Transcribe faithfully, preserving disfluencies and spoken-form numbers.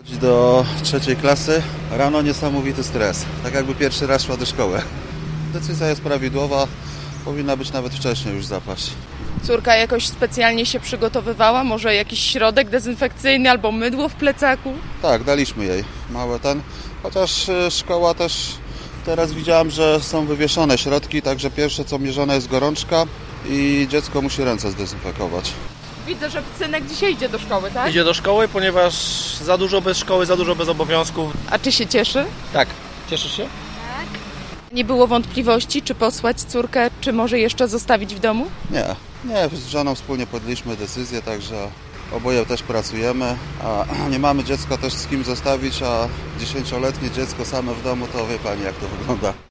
Do trzeciej klasy rano niesamowity stres, tak jakby pierwszy raz szła do szkoły. Decyzja jest prawidłowa, powinna być nawet wcześniej już zapaść. Córka jakoś specjalnie się przygotowywała? Może jakiś środek dezynfekcyjny albo mydło w plecaku? Tak, daliśmy jej małe ten, chociaż szkoła też teraz widziałem, że są wywieszone środki, także pierwsze co mierzone jest gorączka i dziecko musi ręce zdezynfekować. Widzę, że synek dzisiaj idzie do szkoły, tak? Idzie do szkoły, ponieważ za dużo bez szkoły, za dużo bez obowiązków. A czy się cieszy? Tak. Cieszysz się? Nie było wątpliwości, czy posłać córkę, czy może jeszcze zostawić w domu? Nie, nie, z żoną wspólnie podjęliśmy decyzję, także oboje też pracujemy, a nie mamy dziecka też z kim zostawić, a dziesięcioletnie dziecko same w domu, to wie pani jak to wygląda.